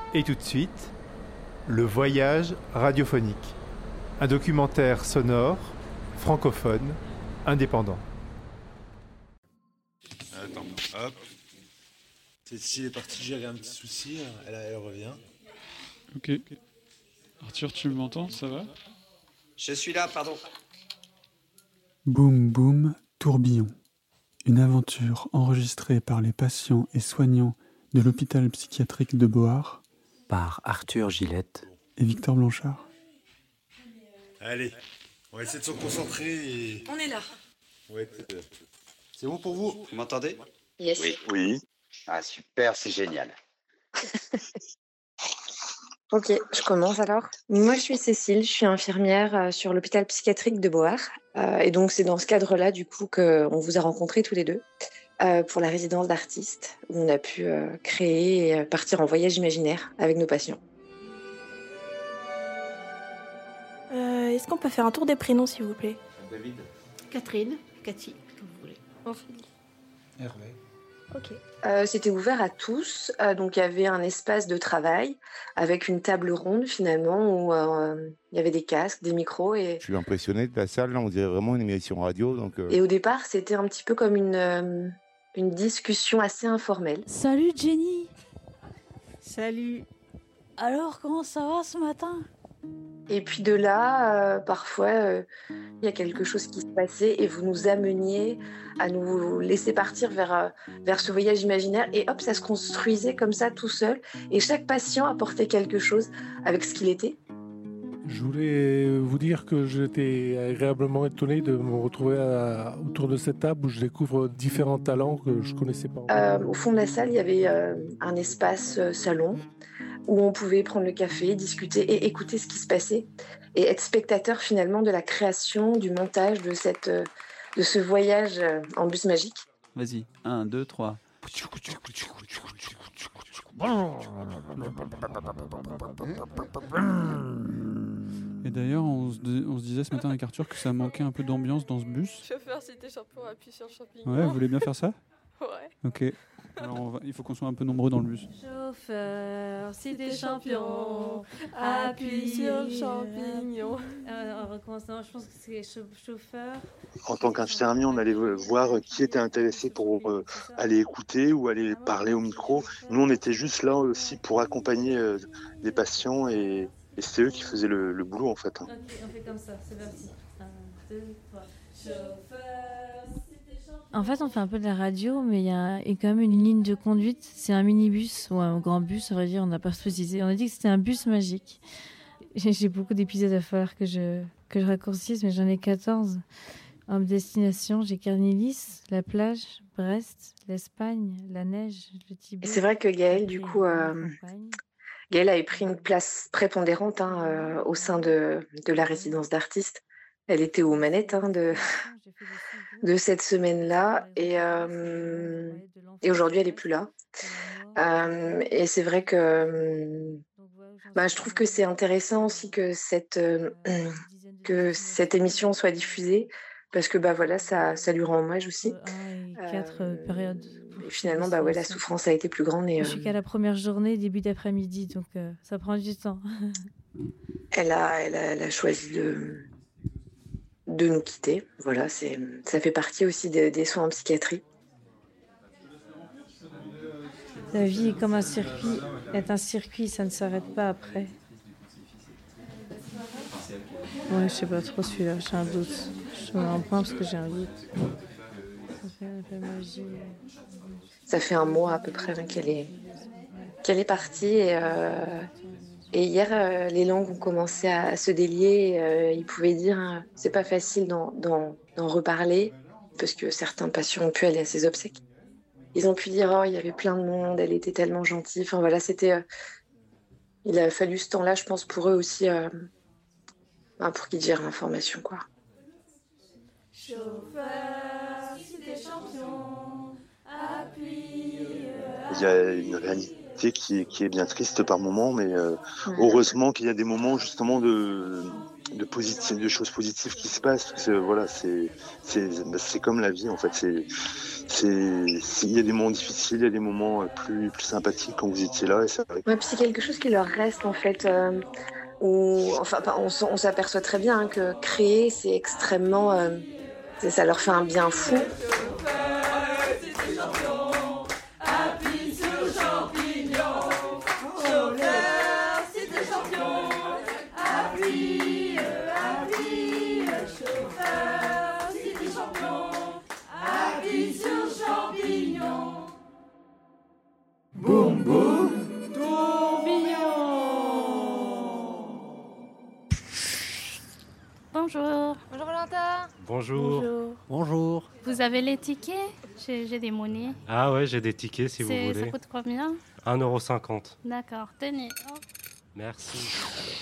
Et tout de suite, le voyage radiophonique. Un documentaire sonore, francophone, indépendant. Attends, hop. Celle-ci est partie gérer un petit souci, elle revient. Ok. Arthur, tu m'entends, ça va ? Je suis là, pardon. Boum Boum Tourbillon. Une aventure enregistrée par les patients et soignants de l'hôpital psychiatrique de Boar par Arthur Gillette et Victor Blanchard. Allez, on va essayer de se concentrer et... On est là. Ouais, c'est bon pour vous ? Vous m'entendez ? Yes. Oui. Ah super, c'est génial. Ok, je commence alors. Moi, je suis Cécile, je suis infirmière sur l'hôpital psychiatrique de Boar. Et donc, c'est dans ce cadre-là, du coup, qu'on vous a rencontrés tous les deux pour la résidence d'artistes, où on a pu créer et partir en voyage imaginaire avec nos patients. Est-ce qu'on peut faire un tour des prénoms, s'il vous plaît ? David. Catherine, Cathy, comme vous voulez. Ophélie. Hervé. Ok. C'était ouvert à tous, donc il y avait un espace de travail avec une table ronde finalement où il y avait des casques, des micros et... Je suis impressionné de la salle, là, on dirait vraiment une émission radio. Donc, Et au départ, c'était un petit peu comme une discussion assez informelle. Salut Jenny. Salut. Alors, comment ça va ce matin ? Et puis de là, parfois, il y a quelque chose qui se passait et vous nous ameniez à nous laisser partir vers ce voyage imaginaire. Et hop, ça se construisait comme ça, tout seul. Et chaque patient apportait quelque chose avec ce qu'il était. Je voulais vous dire que j'étais agréablement étonné de me retrouver autour de cette table où je découvre différents talents que je ne connaissais pas. Au fond de la salle, il y avait un espace salon où on pouvait prendre le café, discuter et écouter ce qui se passait et être spectateur finalement de la création, du montage de ce voyage en bus magique. Vas-y, 1, 2, 3. Et d'ailleurs, on se disait ce matin avec Arthur que ça manquait un peu d'ambiance dans ce bus. Chauffeur, c'était champion, appuie sur le champignon. Ouais, vous voulez bien faire ça ? Ouais. Ok. Alors il faut qu'on soit un peu nombreux dans le bus. Chauffeur, si t'es champion, appuie sur le champignon. On recommence. Non, je pense que c'est chauffeur. En tant qu'infirmier, on allait voir qui était intéressé pour aller écouter ou aller parler au micro. Nous, on était juste là aussi pour accompagner les patients et c'est eux qui faisaient le boulot en fait. Ok, on fait comme ça, c'est parti. 1, 2, 3. Chauffeur. En fait, on fait un peu de la radio, mais il y a quand même une ligne de conduite. C'est un minibus ou un grand bus, on va dire. On n'a pas précisé. On a dit que c'était un bus magique. J'ai beaucoup d'épisodes à falloir que je raccourcisse, mais j'en ai 14. En destination, j'ai Carnilis, la plage, Brest, l'Espagne, la neige, le Tibet. Et c'est vrai que Gaëlle, du coup, Gaëlle avait pris une place prépondérante au sein de la résidence d'artistes. Elle était aux manettes de cette semaine-là et aujourd'hui elle n'est plus là. Et c'est vrai que je trouve que c'est intéressant aussi que cette émission soit diffusée parce que ça lui rend hommage aussi. 4 périodes. Et finalement la souffrance a été plus grande. Et, je suis qu'à la première journée, début d'après-midi, donc ça prend du temps. Elle a choisi de nous quitter. Voilà, ça fait partie aussi des soins en psychiatrie. La vie est comme un circuit. Est un circuit, ça ne s'arrête pas après. Ouais, je sais pas trop celui-là, j'ai un doute. Je mets un point parce que j'ai un doute. Ça fait un peu magie. Ça fait un mois à peu près qu'elle est partie et hier, les langues ont commencé à se délier. Ils pouvaient dire c'est pas facile d'en reparler parce que certains patients ont pu aller à ses obsèques. Ils ont pu dire il y avait plein de monde, elle était tellement gentille. Enfin voilà, il a fallu ce temps-là, je pense, pour eux aussi, pour qu'ils gèrent l'information, quoi. Chauffeur, si t'es champion, appuie. Il y a une réalité qui est bien triste par moments, mais heureusement qu'il y a des moments justement de de choses positives qui se passent. Voilà, c'est comme la vie en fait. Il y a des moments difficiles, il y a des moments plus sympathiques quand vous étiez là. Et ça... Ouais, puis c'est quelque chose qui leur reste en fait. On s'aperçoit très bien que créer, c'est extrêmement, ça leur fait un bien fou. Boum boum tourbillon. Bonjour. Bonjour Valentin. Bonjour. Bonjour. Vous avez les tickets? J'ai des monnaies. Ah ouais, j'ai des tickets si vous voulez. Ça coûte combien? 1,50 €. D'accord, tenez. Oh. Merci.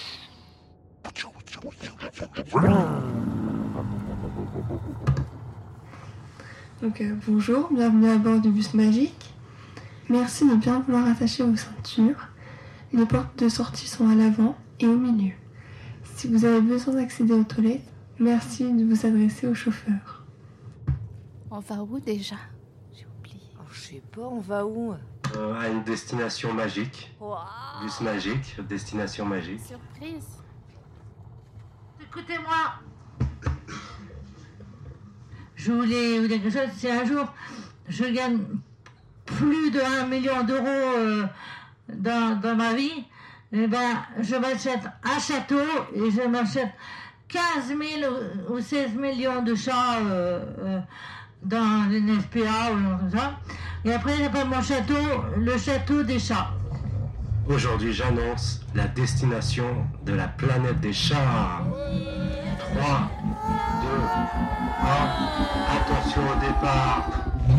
Donc bonjour, bienvenue à bord du bus magique. Merci de bien vouloir attacher vos ceintures. Les portes de sortie sont à l'avant et au milieu. Si vous avez besoin d'accéder aux toilettes, merci de vous adresser au chauffeur. On va où déjà? J'ai oublié. Oh, je sais pas, on va où? À une destination magique. Wow. Bus magique, destination magique. Surprise. Écoutez-moi. Je voulais vous dire quelque chose. Si un jour je gagne plus de 1 million d'euros dans ma vie, eh ben, je m'achète un château et je m'achète 15 000 ou 16 millions de chats dans une SPA ou comme ça. Et après, j'appelle mon château le château des chats. Aujourd'hui, j'annonce la destination de la planète des chats. 3, 2, 1, attention au départ.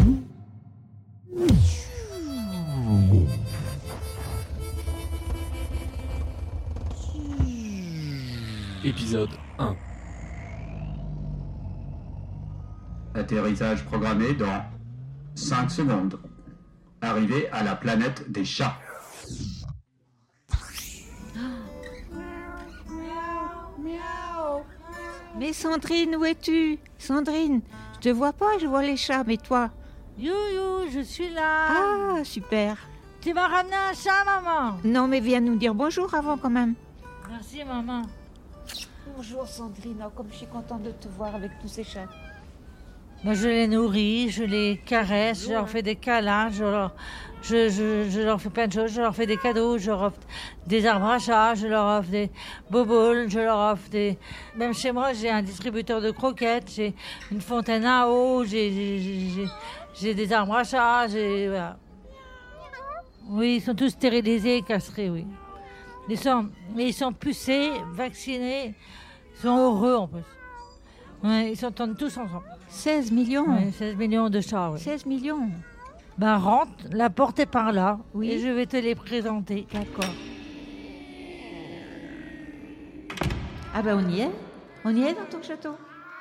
Épisode 1. Atterrissage programmé dans 5 secondes. Arrivée à la planète des chats. Mais Sandrine, où es-tu? Sandrine, je te vois pas, je vois les chats, mais toi? You, je suis là. Ah, super. Tu m'as ramené un chat, maman? Non, mais viens nous dire bonjour avant quand même. Merci, maman. Bonjour Sandrine, oh, comme je suis contente de te voir avec tous ces chats. Moi, je les nourris, je les caresse, je leur fais des câlins, je leur fais plein de choses, je leur fais des cadeaux, je leur offre des arbres à chat, je leur offre des boboles, je leur offre des... Même chez moi, j'ai un distributeur de croquettes, j'ai une fontaine à eau, j'ai des arbres à chat, voilà. Oui, ils sont tous stérilisés et castrés, oui. Ils sont pucés, vaccinés, ils sont heureux en plus. Ouais, ils s'entendent tous ensemble. 16 millions? Oui, 16 millions de chats, oui. 16 millions? Ben rentre, la porte est par là, oui. Et je vais te les présenter. D'accord. Ah ben on y est? On y est dans ton château?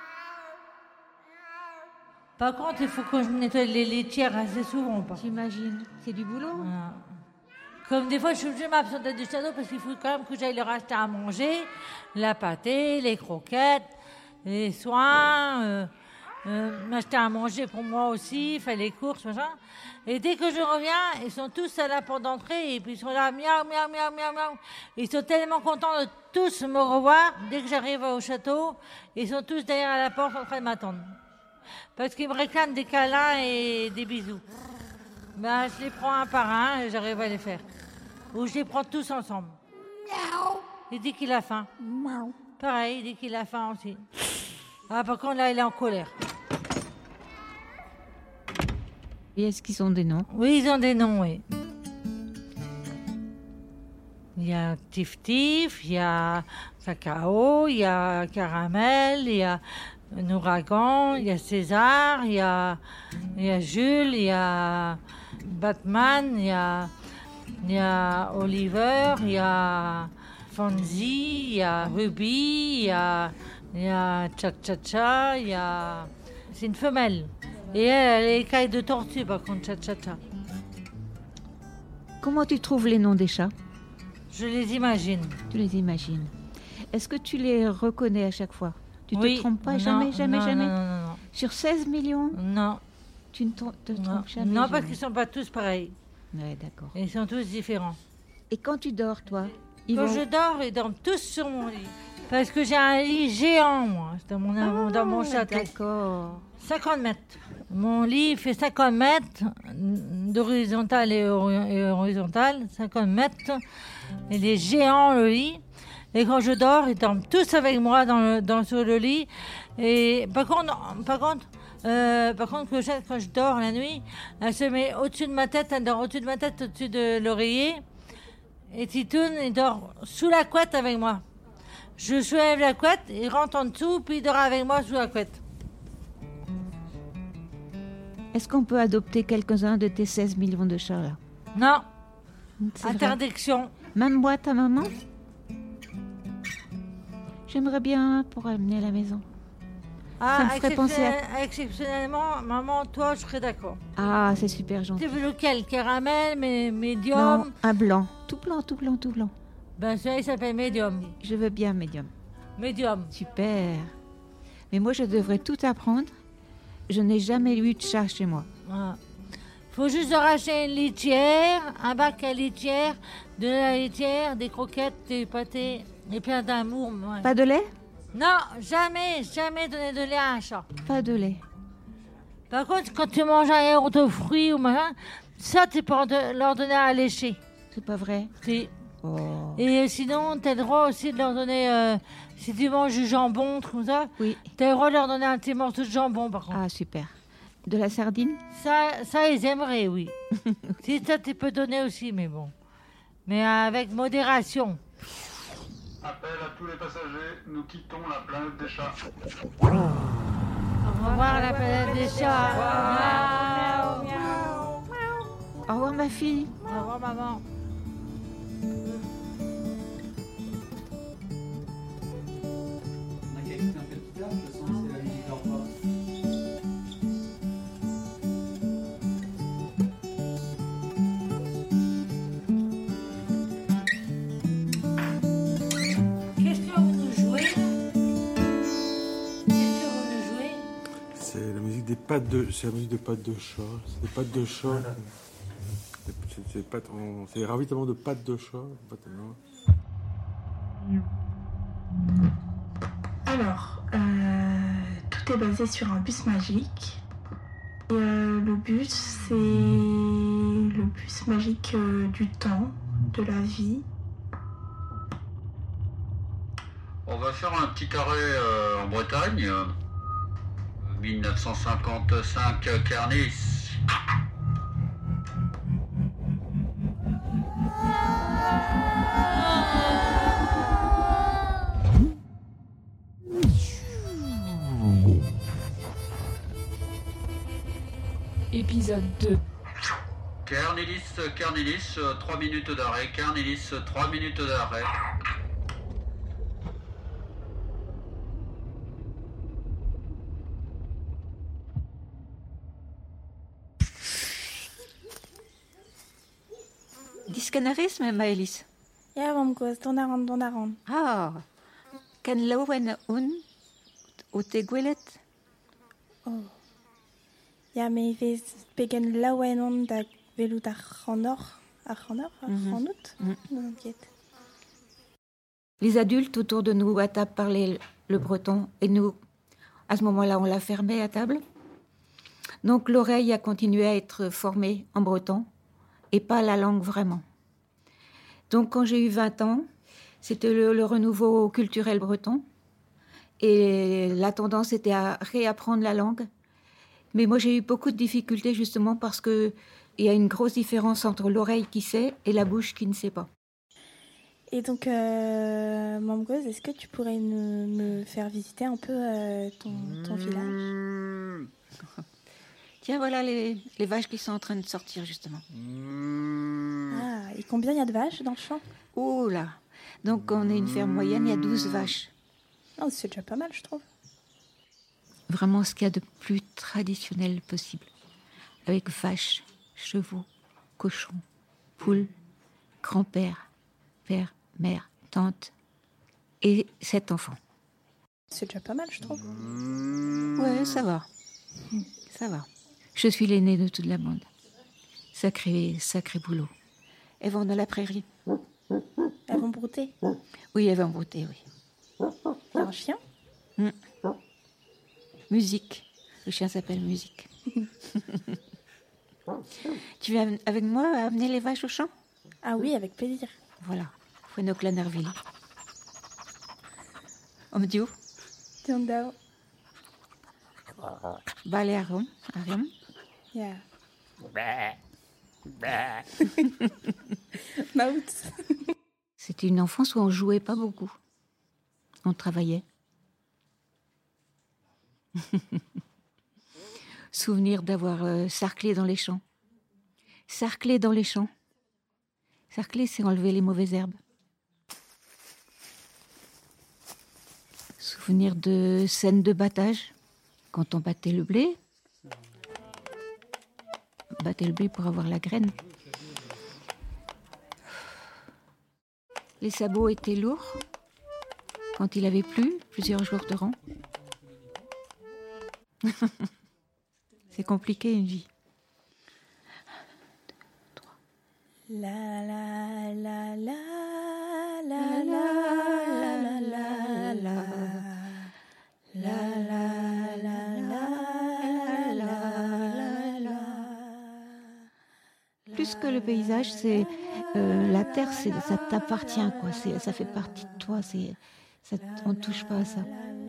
Par contre, il faut que je nettoie les litières assez souvent. J'imagine. C'est du boulot. Voilà. Comme des fois, je suis obligée de m'absenter du château parce qu'il faut quand même que j'aille leur acheter à manger, la pâtée, les croquettes, les soins, m'acheter à manger pour moi aussi, faire les courses, machin. Et dès que je reviens, ils sont tous à la porte d'entrée et puis ils sont là, miaou, miaou, miaou, miaou, miaou. Ils sont tellement contents de tous me revoir dès que j'arrive au château. Ils sont tous derrière la porte en train de m'attendre. Parce qu'ils me réclament des câlins et des bisous. Ben, je les prends un par un et j'arrive à les faire. Ou je les prends tous ensemble. Miaou. Il dit qu'il a faim. Miaou. Pareil, il dit qu'il a faim aussi. Ah, par contre, là, il est en colère. Et est-ce qu'ils ont des noms? Oui, ils ont des noms, oui. Il y a Tif Tif, il y a Cacao, il y a Caramel, il y a Nouragan, il y a César, il y a Jules, il y a Batman, il y a Oliver, il y a Fonzie, il y a Ruby, il y a Cha-Cha-Cha, il y a... C'est une femelle. Et elle a les écailles de tortue, par contre, Cha-Cha-Cha. Comment tu trouves les noms des chats? Je les imagine. Tu les imagines. Est-ce que tu les reconnais à chaque fois? Tu ne te trompes pas? Non, jamais. Non. Sur 16 millions? Non. Tu ne te trompes jamais? Non, parce qu'ils ne sont pas tous pareils. Ouais, d'accord. Ils sont tous différents. Et quand tu dors, toi? Je dors, ils dorment tous sur mon lit. Parce que j'ai un lit géant, moi, dans mon château. D'accord. 50 mètres. Mon lit fait 50 mètres d'horizontal et horizontal, 50 mètres. Il est géant, le lit. Et quand je dors, ils dorment tous avec moi sur le lit. Et par contre, Clochette, quand je dors la nuit, elle se met au-dessus de ma tête, elle dort au-dessus de ma tête, au-dessus de l'oreiller. Et Titoun, il dort sous la couette avec moi. Je soulève la couette, il rentre en dessous, puis il dort avec moi sous la couette. Est-ce qu'on peut adopter quelques-uns de tes 16 millions de chats, là? Non. C'est interdiction. Vrai. Même moi, ta maman? J'aimerais bien pour amener à la maison. Ah, ça me ferait penser à... Exceptionnellement, maman, toi, je serais d'accord. Ah, c'est super gentil. Tu veux lequel? Caramel, médium? Non, un blanc. Tout blanc. Ben, celui-là, il s'appelle médium. Je veux bien médium. Médium. Super. Mais moi, je devrais tout apprendre. Je n'ai jamais eu de chat chez moi. Ah. Faut juste racheter une litière, un bac à litière, de la litière, des croquettes, des pâtés, et plein d'amour. Ouais. Pas de lait? Non, jamais donner de lait à un chat. Pas de lait. Par contre, quand tu manges un yaourt de fruits ou machin, ça, tu peux leur donner à lécher. C'est pas vrai? Si. Oh. Et sinon, tu as le droit aussi de leur donner, si tu manges du jambon, comme ça, oui. Tu as le droit de leur donner un petit morceau de jambon, par contre. Ah, super. De la sardine? Ça, ils aimeraient, oui. Si ça, tu peux donner aussi, mais bon. Mais avec modération. Appel à tous les passagers, nous quittons la planète des chats. Au revoir, la planète des chats. Miaou, miaou. Au revoir, ma fille. Au revoir, maman. C'est la musique des pattes de chat. C'est des pattes de chat. C'est ravitaillement de pattes de chat. Alors, tout est basé sur un bus magique. Et, le bus, c'est le bus magique du temps, de la vie. On va faire un petit carré en Bretagne. 1955 Kernis. Épisode 2. Kernilis, 3 minutes d'arrêt. Kernilis, 3 minutes d'arrêt. Discanarisme, Maëlys? Ja, Mamgoes, Donaran. Ah, kan lawen un o te gwelet? Oh. Ja, me vez pegen lawen on da velout ar c'hanout, Les adultes autour de nous à table parlaient le breton et nous, à ce moment-là, on l'a fermé à table. Donc l'oreille a continué à être formée en breton et pas la langue vraiment. Donc quand j'ai eu 20 ans, c'était le renouveau culturel breton et la tendance était à réapprendre la langue. Mais moi j'ai eu beaucoup de difficultés justement parce qu'il y a une grosse différence entre l'oreille qui sait et la bouche qui ne sait pas. Et donc, Mamgoes, est-ce que tu pourrais me faire visiter un peu ton village? Tiens, voilà les vaches qui sont en train de sortir, justement. Ah, et combien il y a de vaches dans le champ? Oh là! Donc, on est une ferme moyenne, il y a 12 vaches. Oh, c'est déjà pas mal, je trouve. Vraiment ce qu'il y a de plus traditionnel possible. Avec vaches, chevaux, cochons, poules, grand-père, père, mère, tante. et 7 enfants. C'est déjà pas mal, je trouve. Ouais, ça va. Ça va. Je suis l'aînée de toute la bande. Sacré boulot. Elles vont dans la prairie. Elles vont brouter. Oui, elles vont brouter, oui. Il y a un chien? Musique. Le chien s'appelle Musique. Tu viens avec moi amener les vaches au champ? Ah oui, avec plaisir. Voilà. Fue ook naar Willy. Om het jou? Tendau. Balé Aram. Yeah. Maout. C'était une enfance où on jouait pas beaucoup. On travaillait. Souvenir d'avoir sarclé dans les champs. Sarclé dans les champs. Sarcler, c'est enlever les mauvaises herbes. Souvenir de scènes de battage, quand on battait le blé. Battait le blé pour avoir la graine. Les sabots étaient lourds quand il avait plu, plusieurs jours de rang. C'est compliqué une vie. La la la la la la la la la la. Plus que le paysage, c'est la terre, ça t'appartient, quoi. Ça fait partie de toi. On ne touche pas à ça.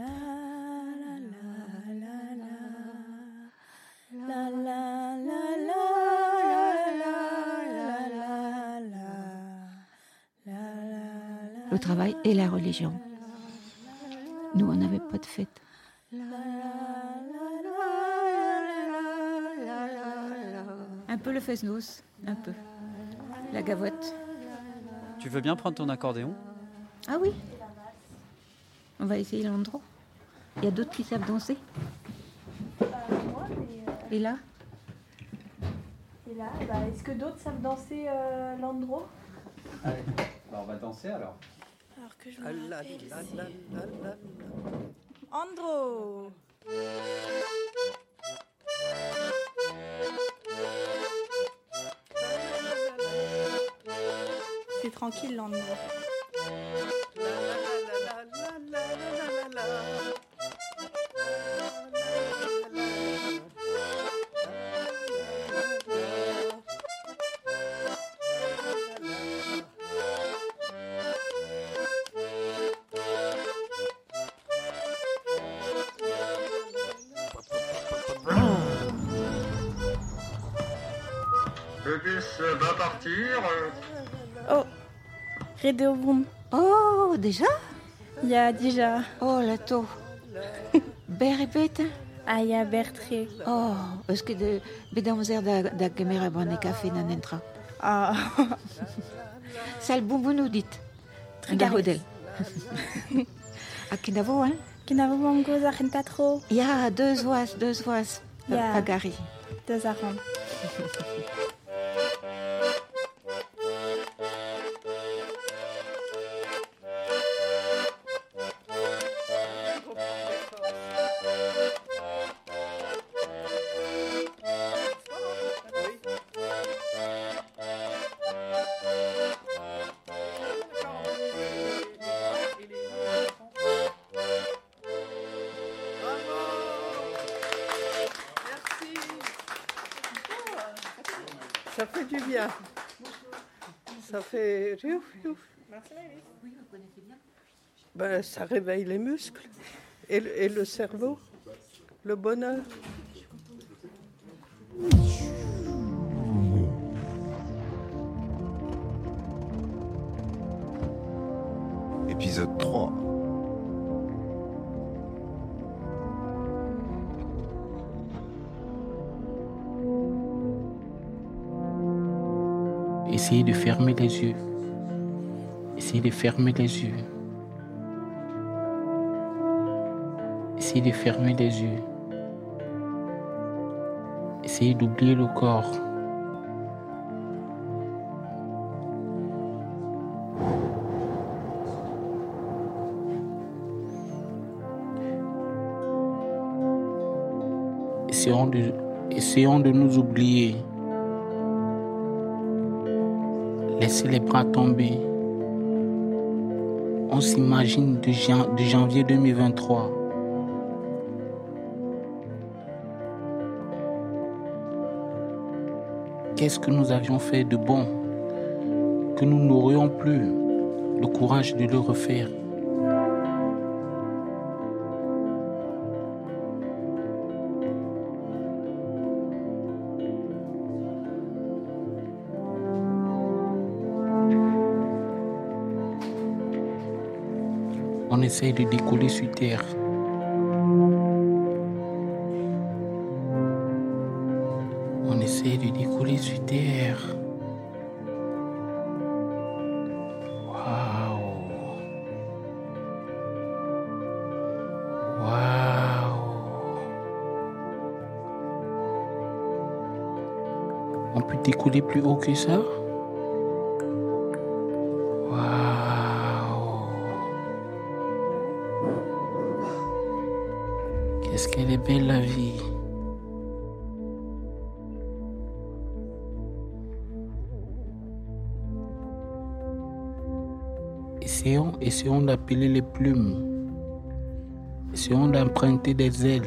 Le travail et la religion. Nous, on n'avait pas de fête. Un peu le fest-noz, un peu. La gavotte. Tu veux bien prendre ton accordéon? Ah oui. On va essayer l'endroit. Il y a d'autres qui savent danser. Et là? Et là, est-ce que d'autres savent danser l'andro? Allez, on va danser alors. Alors que je me rappelle, Andro. C'est tranquille l'andro. Le bus va partir. Oh, Redeoboom. Oh, déjà? Ja, déjà. Oh, la tôt. Berbet? Ah, ja, Bertré. Oh, est-ce que de bedamzer da camera bonne café nan entra? Ah. Sal boumbonou dit. Gahodel. A kinavo, hein? Kinavo mango zarentatro. Ja, deux oas. Ja. Agari. Deux aran. Ça fait du bien. Ça fait... Ben, ça réveille les muscles et le cerveau, le bonheur. Épisode 3. Essayez de fermer les yeux. Essayez de fermer les yeux. Essayez de fermer les yeux. Essayez d'oublier le corps. essayons de nous oublier. Laissez les bras tomber. On s'imagine de janvier 2023. Qu'est-ce que nous avions fait de bon que nous n'aurions plus le courage de le refaire? On essaye de décoller sur terre. On essaye de décoller sur terre. Waouh. On peut décoller plus haut que ça? Qu'est-ce qu'elle est belle la vie. Essayons d'appeler les plumes. Essayons d'emprunter des ailes.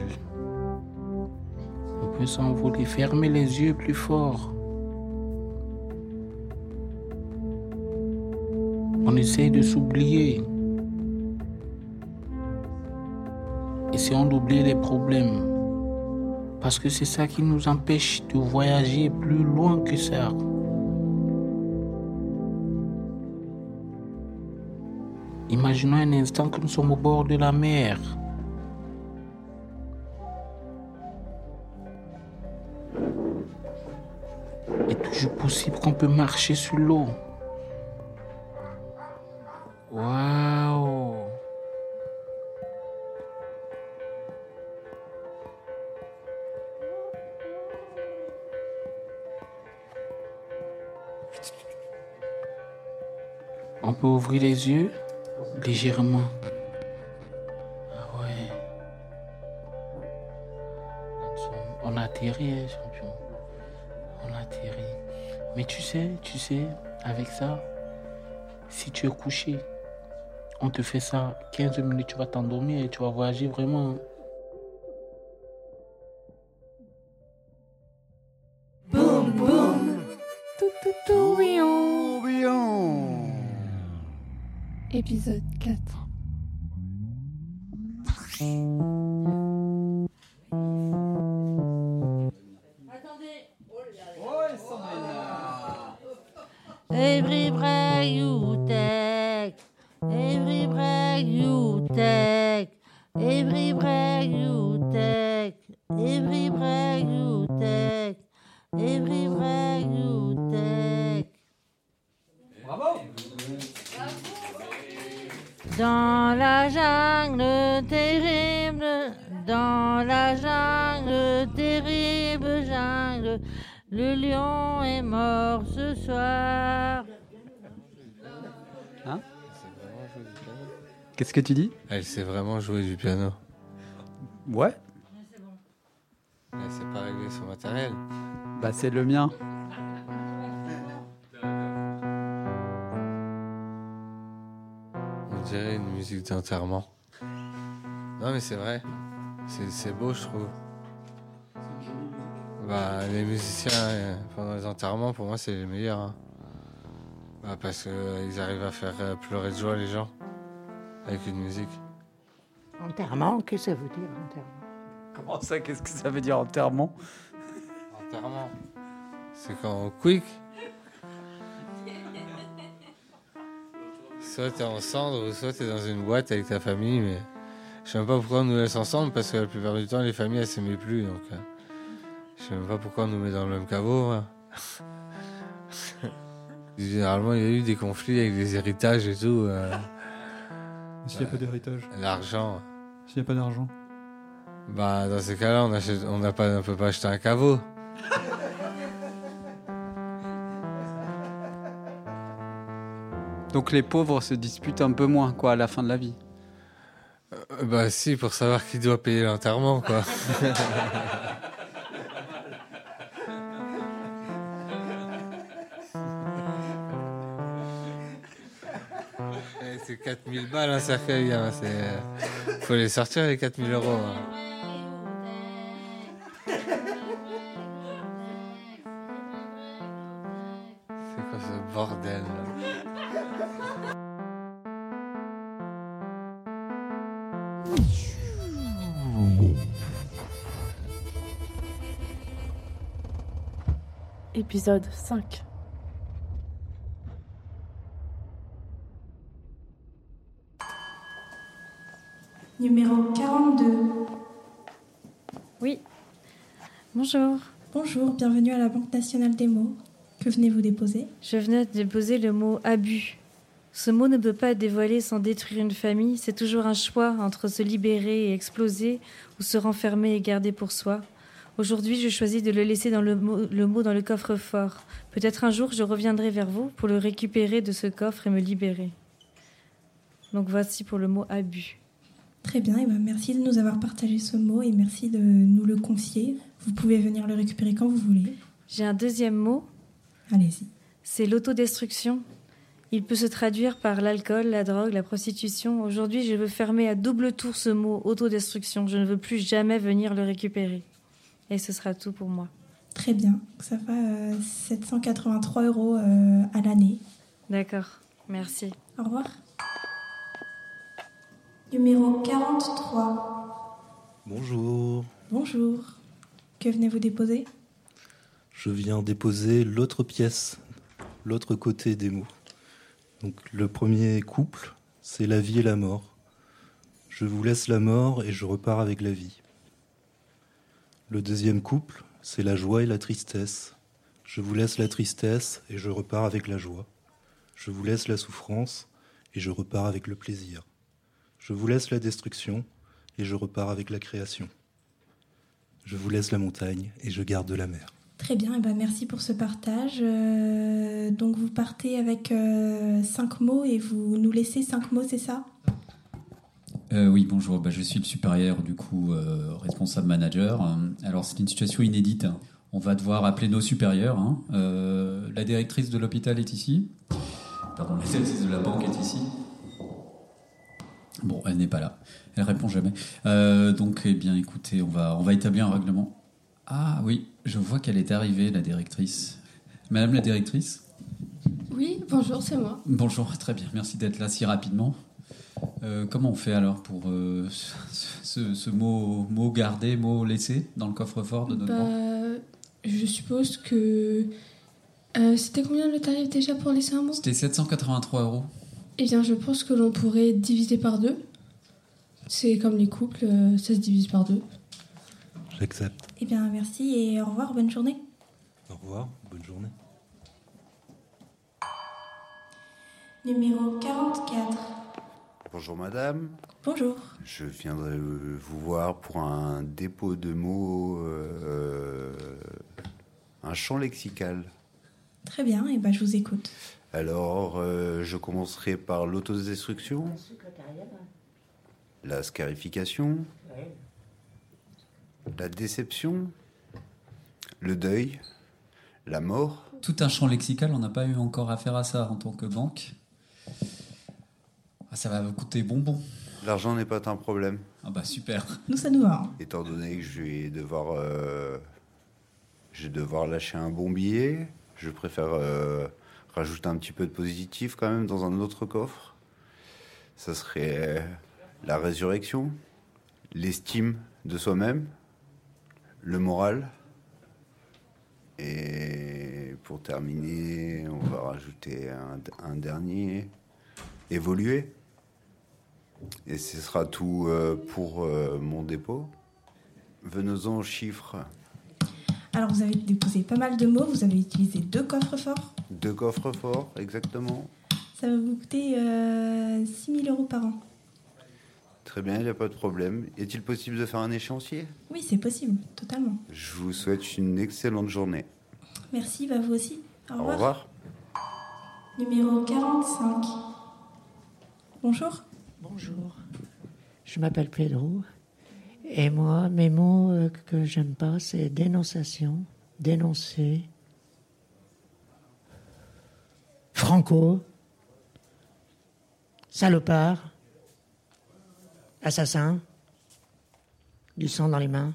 On peut s'envoler, fermer les yeux plus fort. On essaye de s'oublier. Essayons d'oublier les problèmes. Parce que c'est ça qui nous empêche de voyager plus loin que ça. Imaginons un instant que nous sommes au bord de la mer. Il est toujours possible qu'on peut marcher sur l'eau. Waouh! On peut ouvrir les yeux légèrement. Ah ouais. On a atterri, hein, champion. On a atterri. Mais tu sais, avec ça, si tu es couché, on te fait ça 15 minutes, tu vas t'endormir et tu vas voyager vraiment. Boum boum. Tourbillon. Épisode 4. Every breath you take, every breath you take, every breath you take, every breath you take, every breath you take. Bravo! Dans la jungle terrible, dans la jungle terrible jungle, le lion est mort ce soir. Hein? Qu'est-ce que tu dis? Elle sait vraiment jouer du piano. Ouais. Elle sait pas régler son matériel. Bah c'est le mien. On dirait une musique d'enterrement. Non mais c'est vrai. C'est beau je trouve. Bah, les musiciens pendant les enterrements, pour moi, c'est les meilleurs. Hein. Bah, parce qu'ils arrivent à faire pleurer de joie les gens avec une musique. Enterrement, qu'est-ce que ça veut dire, enterrement? Comment ça, qu'est-ce que ça veut dire, enterrement? Enterrement, c'est quand on quick. Soit t'es en cendre, ou soit t'es dans une boîte avec ta famille, mais je sais même pas pourquoi on nous laisse ensemble, parce que la plupart du temps, les familles, elles s'aimaient plus, donc... Je sais même pas pourquoi on nous met dans le même caveau. Hein. Généralement, il y a eu des conflits avec des héritages et tout. S'il n'y a pas d'héritage. L'argent. S'il n'y a pas d'argent. Bah, dans ces cas-là, on peut pas acheter un caveau. Donc les pauvres se disputent un peu moins, quoi, à la fin de la vie. Bah si, pour savoir qui doit payer l'enterrement, quoi. C'est 4000 balles un cercueil. Hein. Faut les sortir les 4000 euros. Hein. C'est quoi ce bordel là? Épisode 5. Numéro 42. Oui. Bonjour. Bonjour, bienvenue à la Banque nationale des mots. Que venez-vous déposer? Je venais de déposer le mot abus. Ce mot ne peut pas être dévoilé sans détruire une famille. C'est toujours un choix entre se libérer et exploser ou se renfermer et garder pour soi. Aujourd'hui, je choisis de le laisser dans le mot dans le coffre-fort. Peut-être un jour, je reviendrai vers vous pour le récupérer de ce coffre et me libérer. Donc voici pour le mot abus. Très bien, et merci de nous avoir partagé ce mot et merci de nous le confier. Vous pouvez venir le récupérer quand vous voulez. J'ai un deuxième mot. Allez-y. C'est l'autodestruction. Il peut se traduire par l'alcool, la drogue, la prostitution. Aujourd'hui, je veux fermer à double tour ce mot autodestruction. Je ne veux plus jamais venir le récupérer. Et ce sera tout pour moi. Très bien. Ça va 783 € à l'année. D'accord. Merci. Au revoir. Numéro 43. Bonjour. Bonjour. Que venez-vous déposer? Je viens déposer l'autre pièce, l'autre côté des mots. Donc le premier couple, c'est la vie et la mort. Je vous laisse la mort et je repars avec la vie. Le deuxième couple, c'est la joie et la tristesse. Je vous laisse la tristesse et je repars avec la joie. Je vous laisse la souffrance et je repars avec le plaisir. Je vous laisse la destruction et je repars avec la création. Je vous laisse la montagne et je garde la mer. Très bien, merci pour ce partage. Donc vous partez avec 5 mots et vous nous laissez 5 mots, c'est ça? Oui, bonjour. Je suis le supérieur, du coup, responsable manager. Alors, c'est une situation inédite. On va devoir appeler nos supérieurs. La directrice de l'hôpital est ici. Pardon, la directrice de la banque est ici. Bon, elle n'est pas là. Elle répond jamais. Donc, eh bien, écoutez, on va établir un règlement. Ah oui, je vois qu'elle est arrivée, la directrice. Madame la directrice? Oui, bonjour, c'est moi. Bonjour, très bien. Merci d'être là si rapidement. Comment on fait alors pour ce mot gardé, mot laissé dans le coffre-fort de notre banque? Je suppose que... c'était combien le tarif déjà pour laisser un mot? C'était 783 €. Eh bien, je pense que l'on pourrait diviser par 2. C'est comme les couples, ça se divise par 2. J'accepte. Eh bien, merci et au revoir, bonne journée. Au revoir, bonne journée. Numéro 44. Bonjour madame. Bonjour. Je viendrai vous voir pour un dépôt de mots, un champ lexical. Très bien, et je vous écoute. Alors, je commencerai par l'autodestruction, la scarification, la déception, le deuil, la mort. Tout un champ lexical, on n'a pas eu encore affaire à ça en tant que banque. Ça va vous coûter bonbon. L'argent n'est pas un problème. Ah bah super. Nous, ça nous va. Étant donné que je vais devoir lâcher un bon billet, je préfère rajouter un petit peu de positif quand même dans un autre coffre. Ça serait la résurrection, l'estime de soi-même, le moral. Et pour terminer, on va rajouter un dernier, évoluer. Et ce sera tout pour mon dépôt. Venons-en aux chiffres. Alors, vous avez déposé pas mal de mots. Vous avez utilisé 2 coffres forts. 2 coffres forts, exactement. Ça va vous coûter 6 000 € par an. Très bien, il n'y a pas de problème. Est-il possible de faire un échéancier? Oui, c'est possible, totalement. Je vous souhaite une excellente journée. Merci, vous aussi. Au revoir. Au revoir. Numéro 45. Bonjour. Bonjour. Je m'appelle Pedro. Et moi, mes mots que j'aime pas, c'est dénonciation, dénoncer, Franco, salopard, assassin, du sang dans les mains.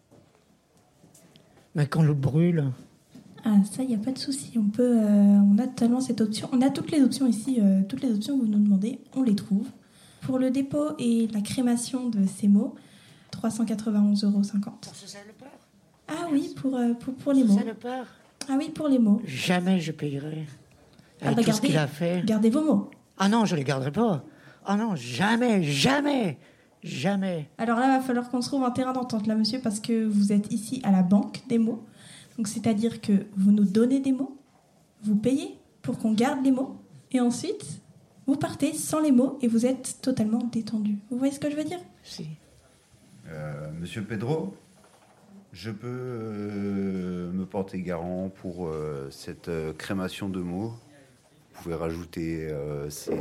Mais quand l'eau brûle... Ah, ça, il n'y a pas de souci. On a totalement cette option. On a toutes les options ici. Toutes les options que vous nous demandez, on les trouve. Pour le dépôt et la crémation de ces mots, 391,50 €. Pour ce salopard? Ah oui, pour les mots. Salopard? Ah oui, pour les mots. Jamais je payerai. Ah Avec bah tout ce qu'il a fait. Gardez vos mots. Ah non, je les garderai pas. Ah non, jamais, jamais, jamais. Alors là, il va falloir qu'on se trouve un terrain d'entente, là, monsieur, parce que vous êtes ici à la banque des mots. Donc, c'est-à-dire que vous nous donnez des mots, vous payez pour qu'on garde les mots, et ensuite, vous partez sans les mots et vous êtes totalement détendu. Vous voyez ce que je veux dire? Si. Monsieur Pedro, je peux me porter garant pour cette crémation de mots. Vous pouvez rajouter ces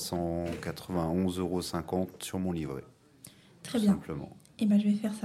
391,50 € sur mon livret. Très bien. Simplement. Et ben, je vais faire ça.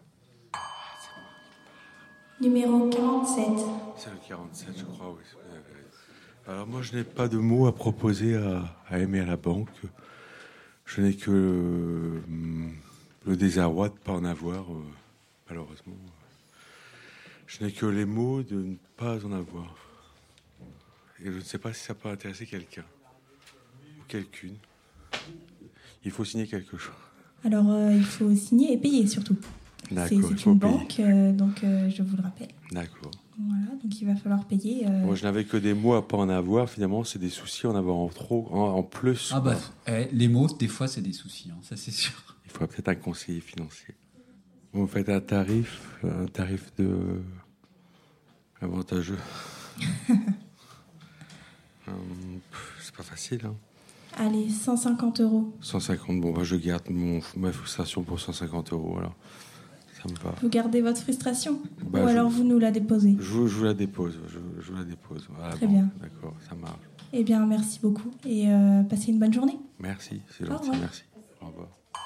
Numéro 47. C'est le 47, je crois, oui. Alors moi, je n'ai pas de mots à proposer à Aimer à la banque. Je n'ai que le désarroi de ne pas en avoir, malheureusement. Je n'ai que les mots de ne pas en avoir. Et je ne sais pas si ça peut intéresser quelqu'un ou quelqu'une. Il faut signer quelque chose. Alors, il faut signer et payer surtout. D'accord, c'est une banque, donc je vous le rappelle. D'accord. Voilà, donc il va falloir payer. Moi, je n'avais que des mots à pas en avoir. Finalement, c'est des soucis en avoir en trop, en plus. Ah bah, les mots, des fois, c'est des soucis, hein, ça c'est sûr. Il faudrait peut-être un conseiller financier. Vous faites un tarif de avantageux. C'est pas facile, hein. Allez, 150 €. 150, bon, bah, je garde ma frustration pour 150 €, alors. Ça me va. Vous gardez votre frustration bah, ou alors vous nous la déposez? Je vous la dépose, je vous la dépose. Voilà, très bon, bien. D'accord, ça marche. Eh bien, merci beaucoup et passez une bonne journée. Merci, c'est gentil, merci. Au revoir.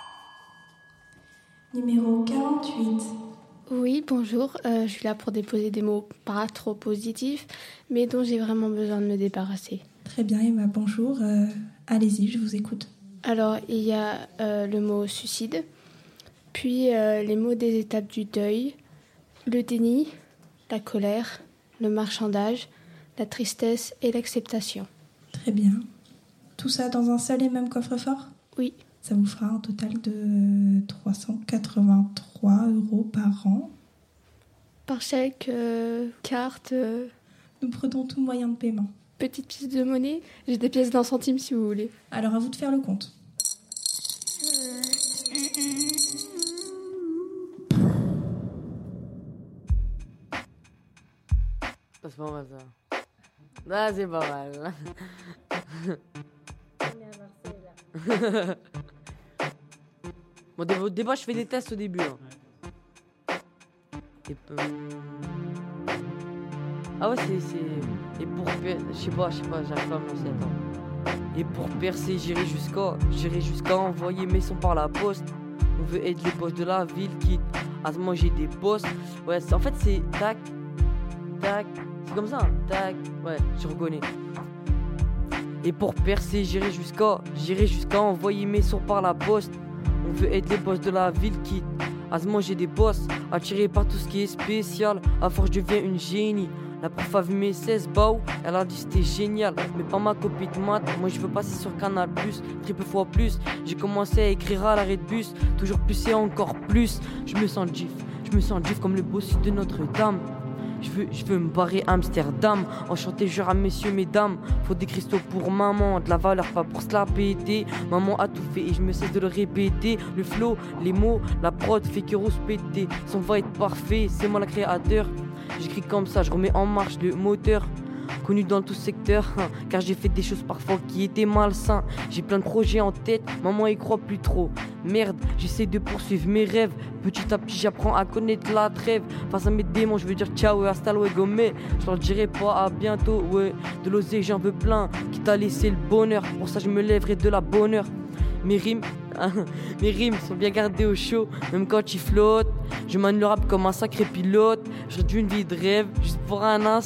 Numéro 48. Oui, bonjour. Je suis là pour déposer des mots pas trop positifs, mais dont j'ai vraiment besoin de me débarrasser. Très bien, Emma, bonjour. Allez-y, je vous écoute. Alors, il y a le mot suicide, puis les mots des étapes du deuil, le déni, la colère, le marchandage, la tristesse et l'acceptation. Très bien. Tout ça dans un seul et même coffre-fort? Oui. Ça vous fera un total de 383 € par an. Par chèque, carte... Nous prenons tout moyen de paiement. Petite pièce de monnaie, j'ai des pièces d'1 centime si vous voulez. Alors à vous de faire le compte. C'est pas mal ça. Ah, c'est pas mal. Bon, des fois, je fais des tests au début. Hein. Et ah ouais, c'est... Et pour... Je sais pas, j'arrive pas à me lancer, attends. Et pour percer, j'irai jusqu'à envoyer mes sons par la poste. On veut être les boss de la ville, quitte à se manger des postes. Ouais, en fait, c'est tac, tac... C'est comme ça, hein. Tac, ouais, je reconnais. Et pour percer, j'irai jusqu'à envoyer mes sons par la poste. On veut être les boss de la ville, quitte à se manger des boss, attiré par tout ce qui est spécial. À force, je deviens une génie. La prof a vu mes 16 bao, elle a dit c'était génial, mais pas ma copie de maths. Moi je veux passer sur Canal+, triple fois plus. J'ai commencé à écrire à l'arrêt de bus, toujours plus et encore plus. Je me sens gif comme le bossu de Notre-Dame. Je veux me barrer à Amsterdam, enchanté, jure à messieurs, mesdames. Faut des cristaux pour maman, de la valeur pas pour se la péter. Maman a tout fait et je me cesse de le répéter. Le flow, les mots, la prod fait que rose péter. Son va être parfait, c'est moi le créateur. J'écris comme ça, je remets en marche le moteur. Connu dans tout secteur, car j'ai fait des choses parfois qui étaient malsains. J'ai plein de projets en tête, maman y croit plus trop. Merde, j'essaie de poursuivre mes rêves. Petit à petit j'apprends à connaître la trêve. Face à mes démons je veux dire ciao et hasta luego. Mais je leur dirai pas à bientôt, ouais. De l'oseille j'en veux plein, quitte à laisser le bonheur. Pour ça je me lèverai de la bonne heure. Mes rimes sont bien gardées au chaud, même quand ils flottent. Je mène le rap comme un sacré pilote. Je réduis une vie de rêve, juste pour un instant.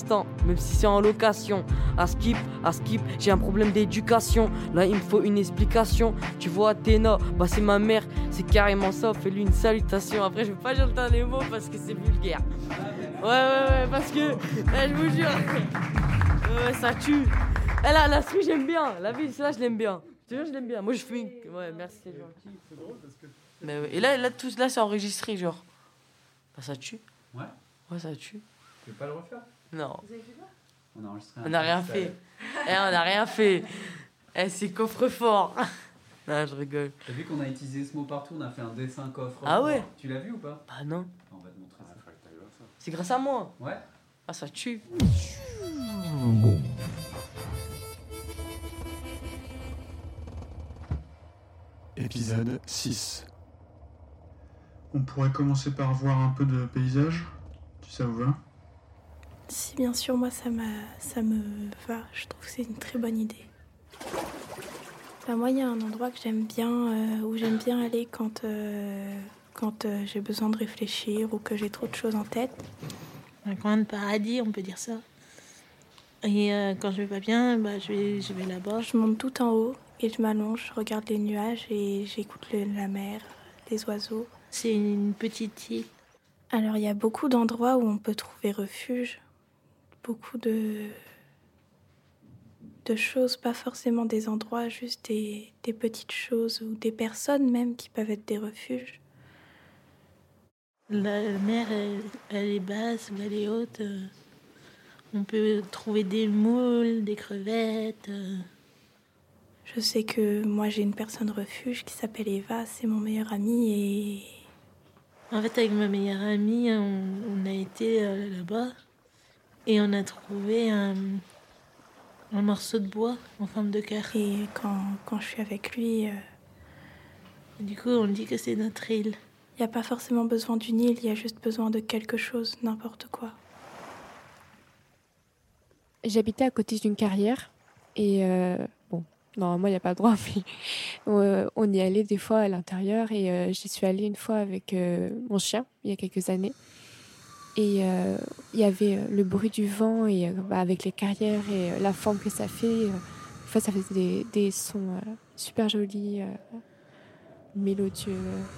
même si c'est en location. À skip, j'ai un problème d'éducation. Là, il me faut une explication. Tu vois, Athéna, bah c'est ma mère, c'est carrément ça. Fais-lui une salutation. Après, je vais pas dire le dernier mot parce que c'est vulgaire. Ouais, parce que, je vous jure, ça tue. La street, j'aime bien. La vie, là, je l'aime bien. Je te jure, je l'aime bien. Moi, je fais une. Ouais, merci, c'est gentil. C'est drôle parce que. Mais ouais. Et là, tout là, c'est enregistré, genre. Bah, ça tue. Ouais. Ouais, ça tue. Tu veux pas le refaire? Non. Vous avez fait quoi? On a enregistré. On n'a rien fait. On n'a rien fait. C'est coffre-fort. Non, je rigole. T'as vu qu'on a utilisé ce mot partout? On a fait un dessin coffre. Ah ouais? Tu l'as vu ou pas? Bah non. On va te montrer ça. C'est grâce à moi. Ouais. Ah, ça tue. Épisode 6. On pourrait commencer par voir un peu de paysage, si ça vous va. Si bien sûr, moi ça me va, je trouve que c'est une très bonne idée. Moi il y a un endroit que j'aime bien, où j'aime bien aller quand j'ai besoin de réfléchir ou que j'ai trop de choses en tête. Un coin de paradis, on peut dire ça. Et quand je vais pas bien, je vais là-bas. Je monte tout en haut et je m'allonge, je regarde les nuages et j'écoute la mer, les oiseaux. C'est une petite île. Alors il y a beaucoup d'endroits où on peut trouver refuge. Beaucoup de choses, pas forcément des endroits, juste des petites choses ou des personnes même qui peuvent être des refuges. La mer, elle est basse ou elle est haute. On peut trouver des moules, des crevettes. Je sais que moi j'ai une personne refuge qui s'appelle Eva, c'est mon meilleur ami et... En fait, avec ma meilleure amie, on a été là-bas. Et on a trouvé un morceau de bois en forme de cœur. Et quand je suis avec lui... Du coup, on dit que c'est notre île. Il n'y a pas forcément besoin d'une île, il y a juste besoin de quelque chose, n'importe quoi. J'habitais à côté d'une carrière. Et normalement, il n'y a pas le droit, mais on y allait des fois à l'intérieur. Et j'y suis allée une fois avec mon chien, il y a quelques années. Et il y avait le bruit du vent et avec les carrières et la forme que ça fait. Des fois, ça faisait des sons super jolis, mélodieux.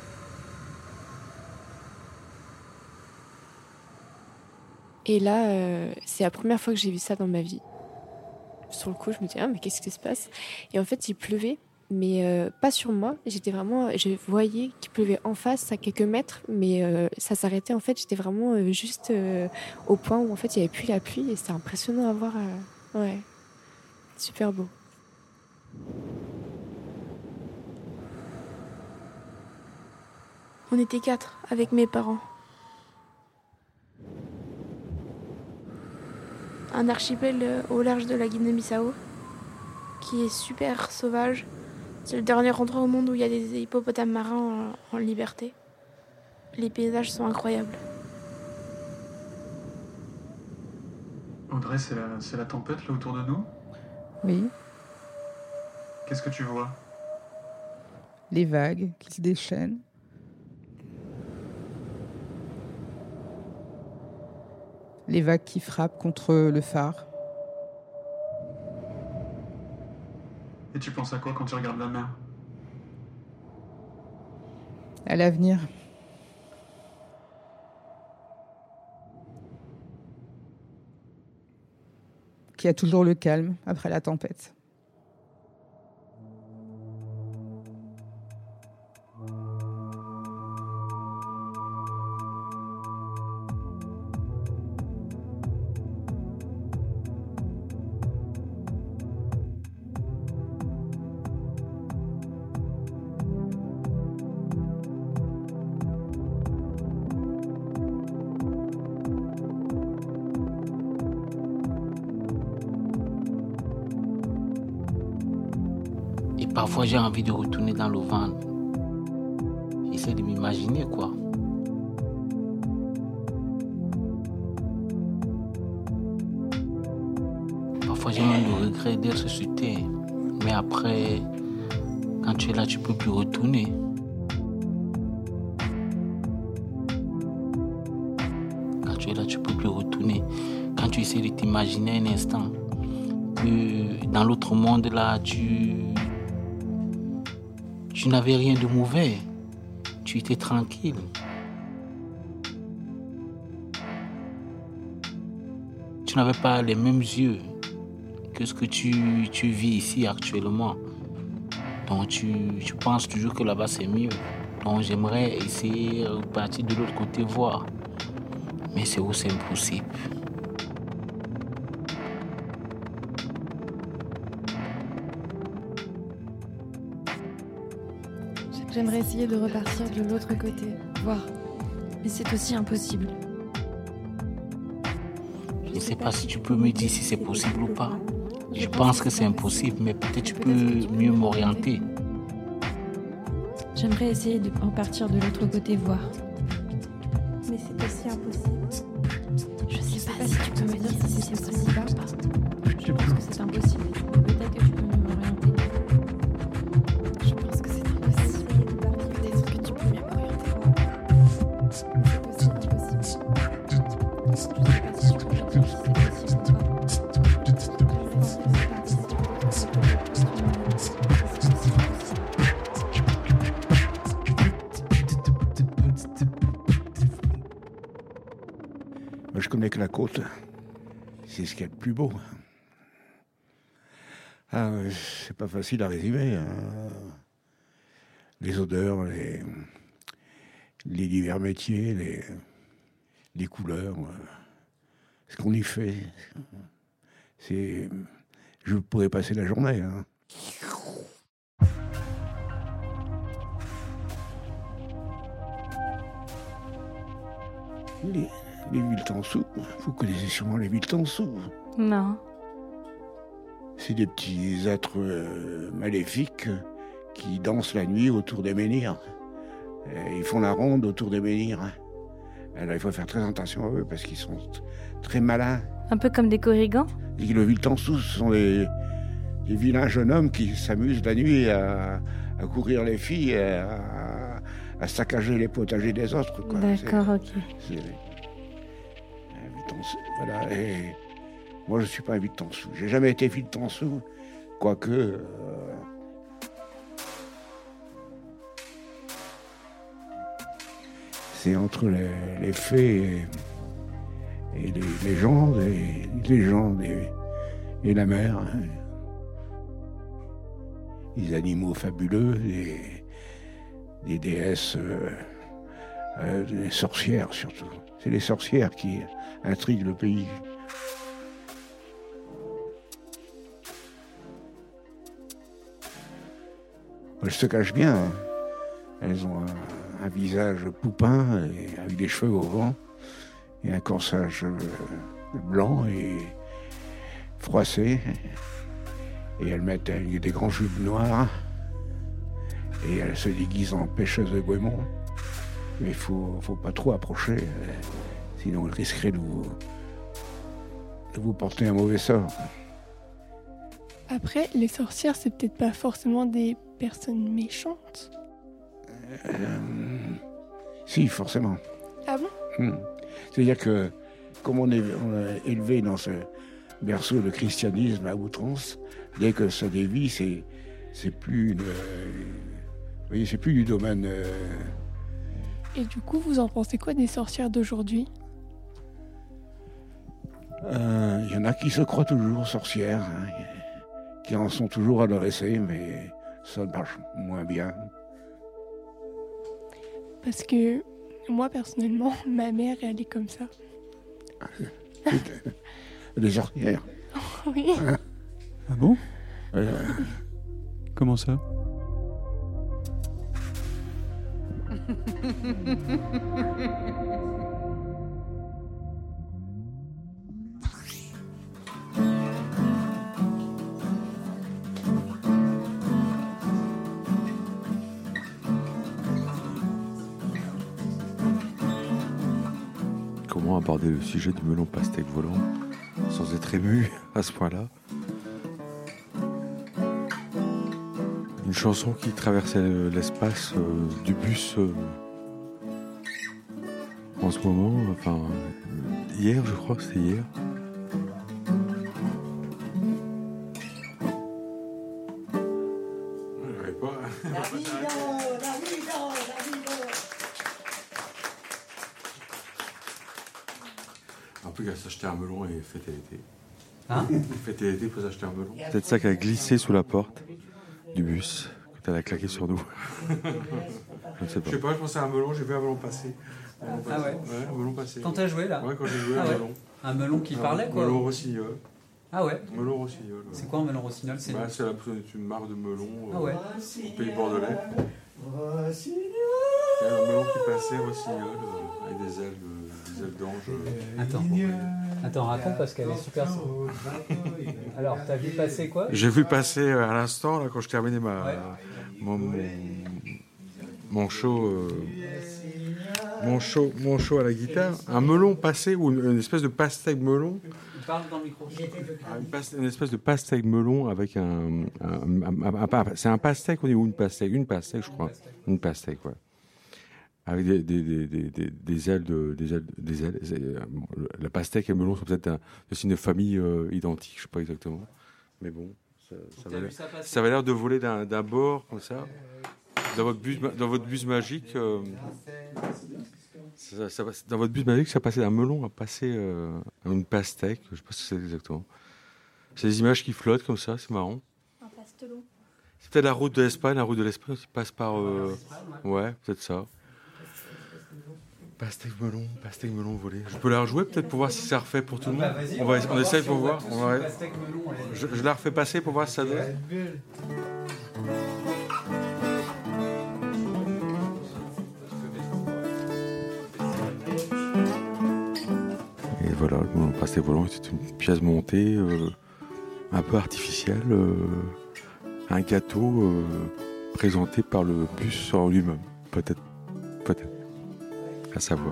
Et là, c'est la première fois que j'ai vu ça dans ma vie. Sur le coup, je me dis, mais qu'est-ce qui se passe? Et en fait, il pleuvait. Mais pas sur moi, je voyais qu'il pleuvait en face à quelques mètres, mais ça s'arrêtait en fait, j'étais vraiment juste au point où en fait il n'y avait plus la pluie et c'était impressionnant à voir, ouais, super beau. On était 4 avec mes parents. Un archipel au large de la Guinée-Bissau qui est super sauvage. C'est le dernier endroit au monde où il y a des hippopotames marins en liberté. Les paysages sont incroyables. Audrey, c'est la tempête là autour de nous? Oui. Qu'est-ce que tu vois? Les vagues qui se déchaînent. Les vagues qui frappent contre le phare. Et tu penses à quoi quand tu regardes la mer? À l'avenir. Qu'il y a toujours le calme après la tempête. Parfois, j'ai envie de retourner dans le vent. J'essaie de m'imaginer, quoi. Parfois, j'ai même le regret d'être sur terre. Mais après, quand tu es là, tu peux plus retourner. Quand tu es là, tu peux plus retourner. Quand tu tu essaies de t'imaginer un instant que dans l'autre monde là, tu n'avais rien de mauvais. Tu étais tranquille. Tu n'avais pas les mêmes yeux que ce que tu vis ici actuellement. Donc tu penses toujours que là-bas c'est mieux. Donc j'aimerais essayer de partir de l'autre côté voir. Mais c'est aussi impossible. J'aimerais essayer de repartir de l'autre côté, voir. Mais c'est aussi impossible. Je ne sais pas si tu peux me dire si c'est possible ou pas. Je pense que c'est impossible, mais peut-être tu peux mieux m'orienter. J'aimerais essayer de repartir de l'autre côté, voir. Mais c'est aussi impossible. Je sais pas si tu peux me dire si c'est possible ou pas. Je pense que c'est impossible. Peut-être que tu peux mieux m'orienter. Je pense que c'est impossible. Peut-être que tu peux mieux m'orienter. C'est aussi impossible. Je sais pas si tu peux me dire si c'est possible ou pas. Je connais que la côte, c'est ce qu'il y a de plus beau. Ah, c'est pas facile à résumer. Hein. Les odeurs, les divers métiers, les couleurs, ce qu'on y fait. Je pourrais passer la journée. Hein. Les Viltansous, vous connaissez sûrement les Viltansous. Non. C'est des petits êtres maléfiques qui dansent la nuit autour des menhirs. Ils font la ronde autour des menhirs. Alors il faut faire très attention à eux parce qu'ils sont très malins. Un peu comme des corrigans. Le Viltansous, ce sont des vilains jeunes hommes qui s'amusent la nuit à courir les filles, à saccager les potagers des autres. Quoi. D'accord, ok. Voilà, et moi je suis pas un Viltansou. J'ai jamais été Viltansou, quoique. C'est entre les fées et les légendes et la mer. Hein. Les animaux fabuleux, des déesses, des sorcières surtout. C'est les sorcières qui intriguent le pays. Elles se cachent bien. Hein. Elles ont un visage poupin avec des cheveux au vent et un corsage blanc et froissé. Et elles mettent des grands jupes noirs et elles se déguisent en pêcheuses de goémons. Mais il faut pas trop approcher, sinon elles risqueraient de vous porter un mauvais sort. Après, les sorcières, c'est peut-être pas forcément des personnes méchantes. Si, forcément. Ah bon? C'est-à-dire que, comme on est élevé dans ce berceau de christianisme à outrance, dès que ça dévie, c'est plus vous voyez, c'est plus du domaine. Et du coup, vous en pensez quoi des sorcières d'aujourd'hui? Il y en a qui se croient toujours sorcières, hein, qui en sont toujours à leur essai, mais ça marche moins bien. Parce que moi, personnellement, ma mère, elle est comme ça. Des sorcières? Oui. Ah bon? Comment ça? Comment aborder le sujet du melon pastèque volant sans être ému à ce point-là? Une chanson qui traversait l'espace du bus en ce moment, enfin hier, je crois que c'est hier. Bon. La Vido, la Vido, la Vido. En tout cas, s'acheter un melon et fêter l'été. Hein? Fêter l'été, il faut s'acheter un melon. Peut-être ça qui a glissé sous la porte du bus quand elle a claqué sur nous. Je ne sais pas. Je sais pas, je pensais à un melon, j'ai vu un melon passer. Ah ouais? Ouais, un melon passé. Quand t'as joué là? Ouais, quand j'ai joué, un melon. Un melon qui parlait quoi? Un melon rossignol. Ah ouais? Melon rossignol. Ouais. C'est quoi un melon rossignol? C'est une marque de melon ah ouais. Au pays bordelais. Il y a un melon qui passait rossignol avec des ailes d'ange. Attends, raconte parce qu'elle est super. Alors, t'as vu passer quoi? J'ai vu passer à l'instant, là, quand je terminais mon show à la guitare, un melon passé, ou une espèce de pastèque melon. Il parle dans le micro. Une espèce de pastèque melon avec c'est un pastèque ou une pastèque? Une pastèque, je crois. Une pastèque, ouais. Avec des ailes. La pastèque et le melon sont peut-être aussi une famille identique, je ne sais pas exactement. Mais bon, ça va l'air de voler d'un bord, comme ça. Dans votre bus magique, dans votre bus magique, ça passait d'un melon à passer à une pastèque. Je ne sais pas ce que c'est exactement. C'est des images qui flottent comme ça, c'est marrant. Un pastelon. C'est peut-être la route de l'Espagne qui passe par... Ouais, peut-être ça. Pastèque melon volé. Je peux la rejouer peut-être pour voir si ça refait pour tout le monde. On essaye pour voir. Je la refais passer pour voir si ça donne. Et voilà, le pastèque volant était une pièce montée, un peu artificielle, un gâteau présenté par le bus en lui-même. Peut-être. À savoir.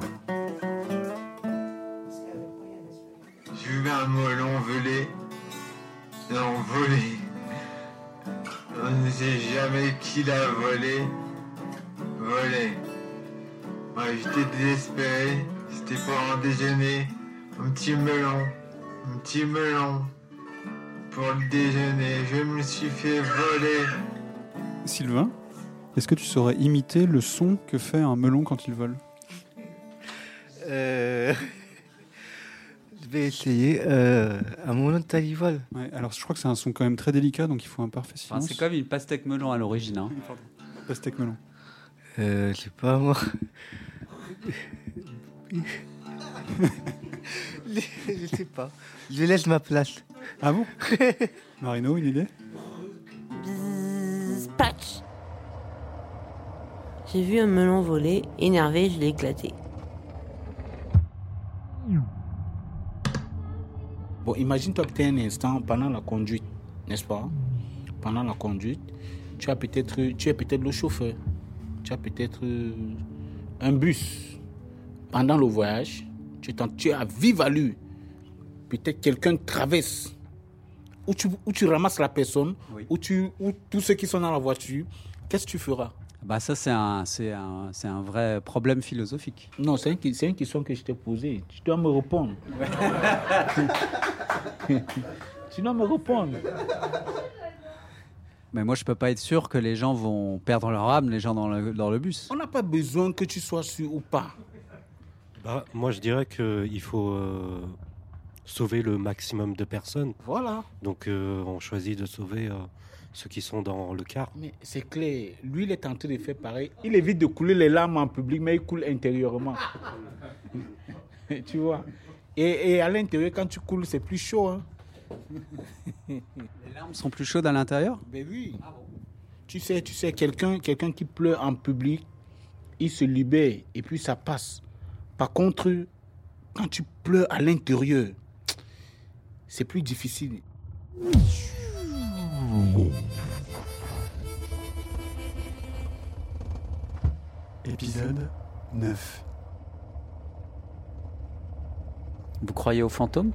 J'ai vu un melon volé. Non, volé. On ne sait jamais qui l'a volé. Volé. Ouais, j'étais désespéré. C'était pour un déjeuner. Un petit melon. Pour le déjeuner. Je me suis fait voler. Sylvain, est-ce que tu saurais imiter le son que fait un melon quand il vole? Je vais essayer. Un melon de talivol. Ouais, alors je crois que c'est un son quand même très délicat, donc il faut un parfait silence. Enfin, c'est comme une pastèque melon à l'origine. Hein. Pastèque melon. Je sais pas moi. Je sais pas. Je laisse ma place. Ah bon? Marino, une idée? Patch. J'ai vu un melon voler, énervé, je l'ai éclaté. Bon, imagine-toi peut-être un instant pendant la conduite, n'est-ce pas? Pendant la conduite, tu es peut-être le chauffeur, tu as peut-être un bus. Pendant le voyage, tu es à vive allure. Peut-être quelqu'un traverse. Ou tu ramasses la personne, oui. ou tous ceux qui sont dans la voiture. Qu'est-ce que tu feras? Bah ça, c'est un vrai problème philosophique. Non, c'est une question que je t'ai posée. Tu dois me répondre. Tu dois me répondre. Mais moi, je peux pas être sûr que les gens vont perdre leur âme, les gens dans le bus. On n'a pas besoin que tu sois sûr ou pas. Bah, moi, je dirais qu'il faut sauver le maximum de personnes. Voilà. Donc, on choisit de sauver ceux qui sont dans le car. Mais c'est clair. Lui, il est en train de faire pareil. Il évite de couler les larmes en public, mais il coule intérieurement. Tu vois. Et à l'intérieur, quand tu coules, c'est plus chaud. Hein. Les larmes sont plus chaudes à l'intérieur? Ben oui. Ah bon. Tu sais, quelqu'un qui pleure en public, il se libère et puis ça passe. Par contre, quand tu pleures à l'intérieur, c'est plus difficile. Épisode 9. Vous croyez aux fantômes?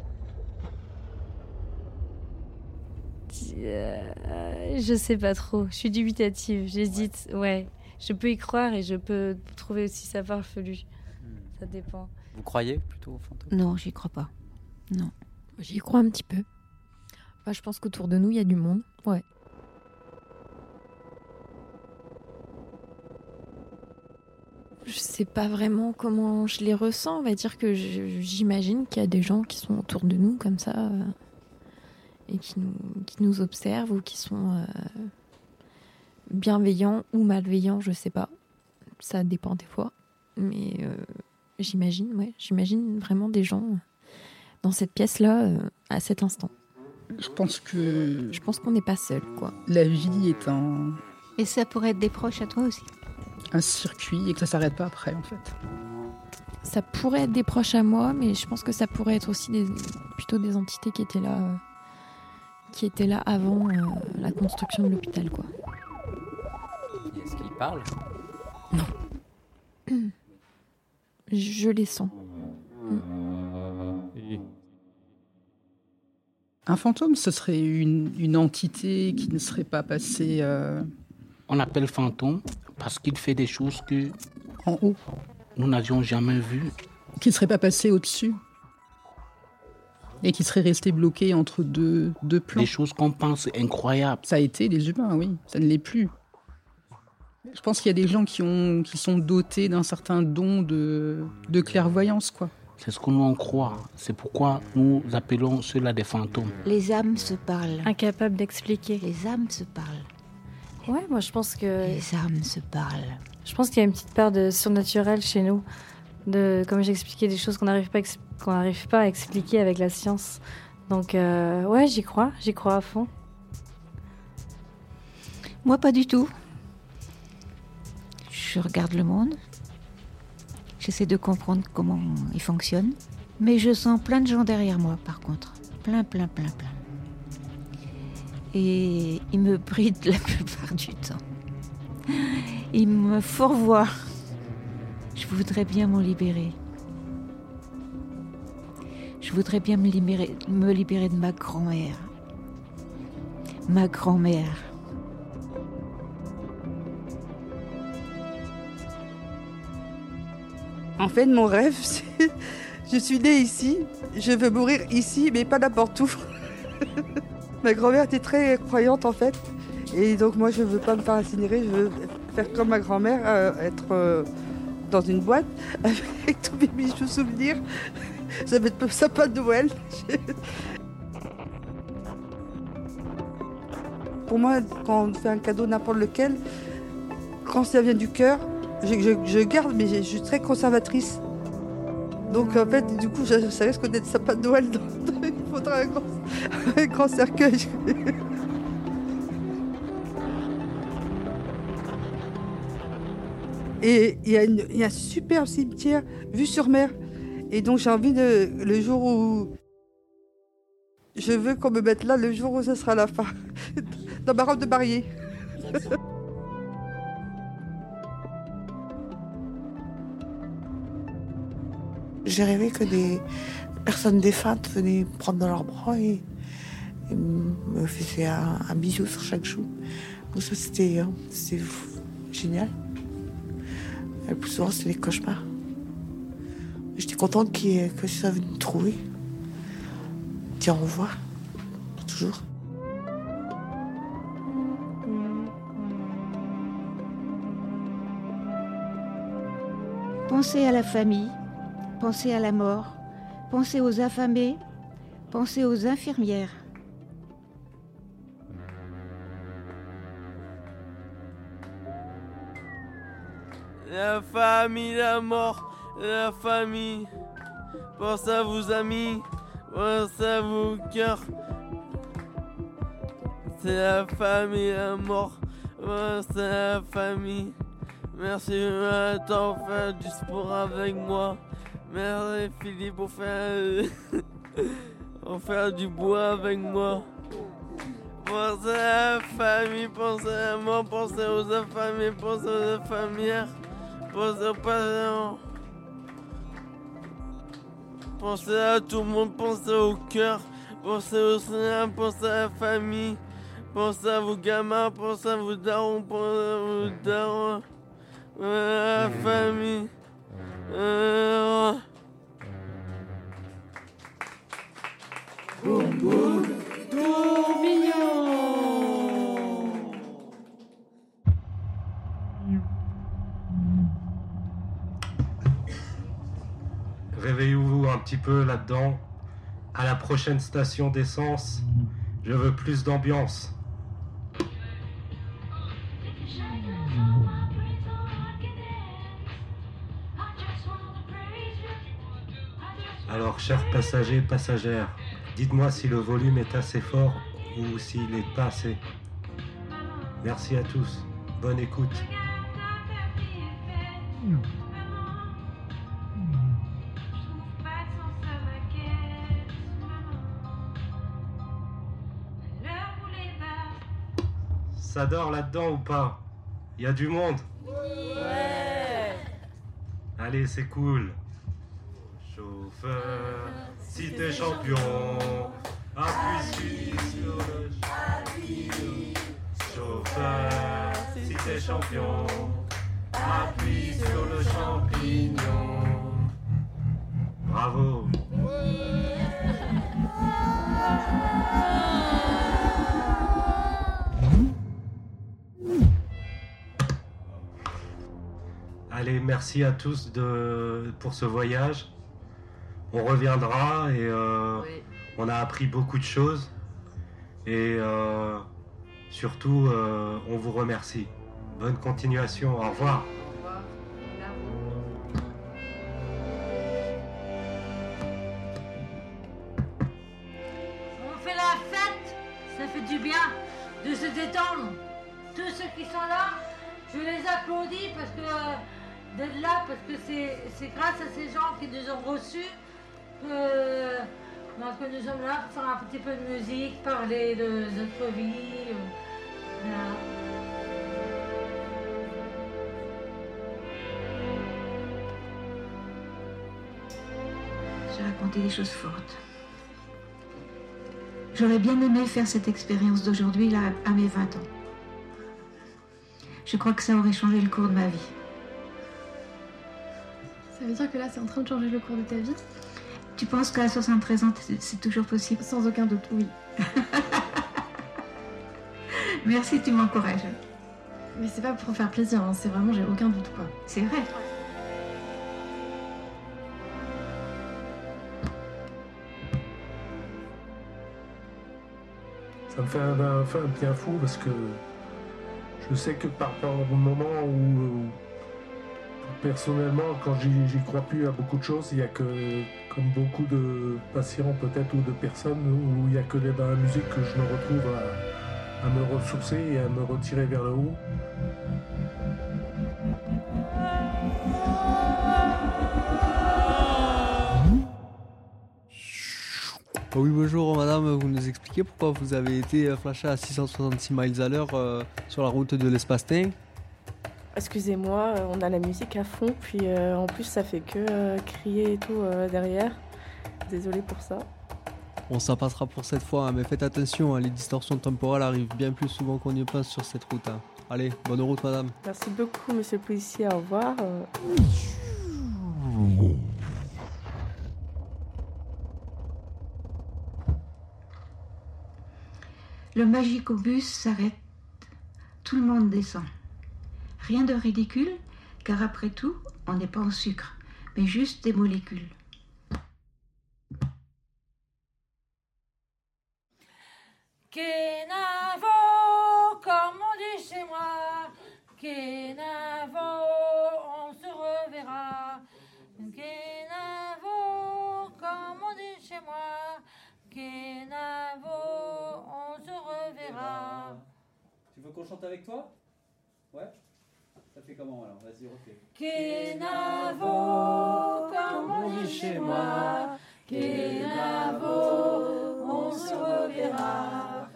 Je sais pas trop. Je suis dubitative. J'hésite. Ouais. Je peux y croire et je peux trouver aussi ça farfelu. Ça dépend. Vous croyez plutôt aux fantômes? Non, j'y crois pas. Non. J'y crois un petit peu. Enfin, je pense qu'autour de nous, il y a du monde. Ouais. Je sais pas vraiment comment je les ressens. On va dire que j'imagine qu'il y a des gens qui sont autour de nous comme ça et qui nous observent ou qui sont bienveillants ou malveillants, je sais pas. Ça dépend des fois. Mais j'imagine vraiment des gens dans cette pièce-là à cet instant. Je pense qu'on n'est pas seul, quoi. La vie est un... Et ça pourrait être des proches à toi aussi. Un circuit et que ça s'arrête pas après, en fait. Ça pourrait être des proches à moi, mais je pense que ça pourrait être aussi plutôt des entités qui étaient là avant la construction de l'hôpital, quoi. Est-ce qu'ils parlent ? Non. Je les sens. Un fantôme, ce serait une entité qui ne serait pas passée... On appelle fantôme parce qu'il fait des choses que... En haut. Nous n'avions jamais vues. Qui ne serait pas passé au-dessus. Et qui serait resté bloqué entre deux plans. Des choses qu'on pense incroyables. Ça a été les humains, oui. Ça ne l'est plus. Je pense qu'il y a des gens qui sont dotés d'un certain don de clairvoyance, quoi. C'est ce que nous on croit. C'est pourquoi nous appelons cela des fantômes. Les âmes se parlent. Incapables d'expliquer. Les âmes se parlent. Ouais, moi je pense que... Les âmes se parlent. Je pense qu'il y a une petite part de surnaturel chez nous. Comme j'expliquais, des choses qu'on n'arrive pas à expliquer avec la science. Donc ouais, j'y crois à fond. Moi pas du tout. Je regarde le monde. J'essaie de comprendre comment il fonctionne. Mais je sens plein de gens derrière moi, par contre. Plein. Et ils me brident la plupart du temps. Ils me fourvoient. Je voudrais bien m'en libérer. Je voudrais bien me libérer de ma grand-mère. Ma grand-mère. En fait, mon rêve, c'est... Je suis née ici, je veux mourir ici, mais pas n'importe où. Ma grand-mère était très croyante, en fait. Et donc, moi, je ne veux pas me faire incinérer, je veux faire comme ma grand-mère, être dans une boîte avec tous mes bijoux souvenirs. Ça va être sympa de Noël. Pour moi, quand on fait un cadeau n'importe lequel, quand ça vient du cœur, je garde, mais je suis très conservatrice. Donc en fait, du coup, ça risque d'être sympa de Noël. Il faudra un grand cercueil. Et il y a un super cimetière vue sur mer. Et donc j'ai envie le jour où... Je veux qu'on me mette là le jour où ça sera la fin. Dans ma robe de mariée. J'ai rêvé que des personnes défuntes venaient me prendre dans leurs bras et me faisaient un bisou sur chaque joue. Donc ça, c'était génial. Et le plus souvent, c'était des cauchemars. J'étais contente que ça vienne me trouver. Dire au revoir. Toujours. Pensez à la famille. Pensez à la mort, pensez aux affamés, pensez aux infirmières. La famille, la mort, la famille. Pensez à vos amis, pensez à vos cœurs. C'est la famille, la mort, pensez à la famille. Merci de faire du sport avec moi. Merci Philippe pour faire du bois avec moi. Pensez à la famille, pensez à moi, pensez aux affamés, pensez aux infirmières, pensez aux patients. Pensez à tout le monde, pensez au cœur, pensez aux soins, pensez à la famille, pensez à vos gamins, pensez à vos darons, pensez à vos darons, à la famille. Boum boum tourbillon. réveillez-vous un petit peu là-dedans. À la prochaine station d'essence, je veux plus d'ambiance. Alors, chers passagers, passagères, dites-moi si le volume est assez fort ou s'il n'est pas assez. Merci à tous. Bonne écoute. Ça dort là-dedans ou pas? Il y a du monde? Ouais. Allez, c'est cool. Chauffeur, si t'es champion, appuie sur le chauffeur, si t'es champion, appuie sur le champignon. Bravo. Allez, merci à tous pour ce voyage. On reviendra et on a appris beaucoup de choses. Et surtout, on vous remercie. Bonne continuation. Au revoir. On fait la fête, ça fait du bien de se détendre. Tous ceux qui sont là, je les applaudis parce que d'être là, parce que c'est grâce à ces gens qui nous ont reçus que nous sommes là pour faire un petit peu de musique, parler de notre vie. Voilà. J'ai raconté des choses fortes. J'aurais bien aimé faire cette expérience d'aujourd'hui là à mes 20 ans. Je crois que ça aurait changé le cours de ma vie. Ça veut dire que là, c'est en train de changer le cours de ta vie? Tu penses qu'à 73 ans, c'est toujours possible? Sans aucun doute, oui. Merci, tu m'encourages. Mais c'est pas pour faire plaisir, hein, c'est vraiment, j'ai aucun doute, quoi. C'est vrai. Ça me fait un bien fou parce que je sais que par un moment où personnellement, quand j'y crois plus à beaucoup de choses, il y a que, comme beaucoup de patients peut-être ou de personnes, où il n'y a que dans la musique que je me retrouve à me ressourcer et à me retirer vers le haut. Oui, bonjour madame, vous nous expliquez pourquoi vous avez été flashé à 666 miles à l'heure sur la route de l'espace-temps? Excusez-moi, on a la musique à fond, puis en plus ça fait que crier et tout derrière. Désolée pour ça. Bon, ça passera pour cette fois, hein, mais faites attention, hein, les distorsions temporelles arrivent bien plus souvent qu'on y pense sur cette route. Hein. Allez, bonne route madame. Merci beaucoup monsieur le policier, au revoir. Le magicobus s'arrête. Tout le monde descend. Rien de ridicule, car après tout, on n'est pas en sucre, mais juste des molécules. Kenavo, comme on dit chez moi, Kenavo, on se reverra. Kenavo, comme on dit chez moi, Kenavo, on se reverra. Tu veux qu'on chante avec toi? Ouais. Ça fait comment alors? Vas-y, refais. Kenavo, comme on dit chez moi, Kenavo, on se reverra.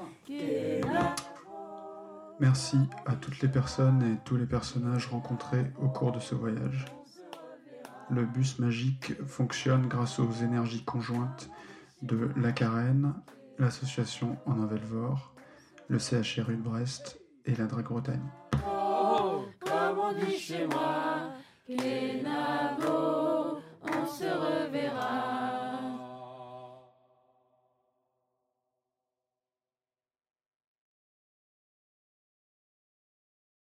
Merci à toutes les personnes et tous les personnages rencontrés au cours de ce voyage. Le bus magique fonctionne grâce aux énergies conjointes de la Carène, l'association En Velvor, le CHRU de Brest et la Drac-Bretagne. Oh, comme on dit chez moi, Kenavo, on se reverra.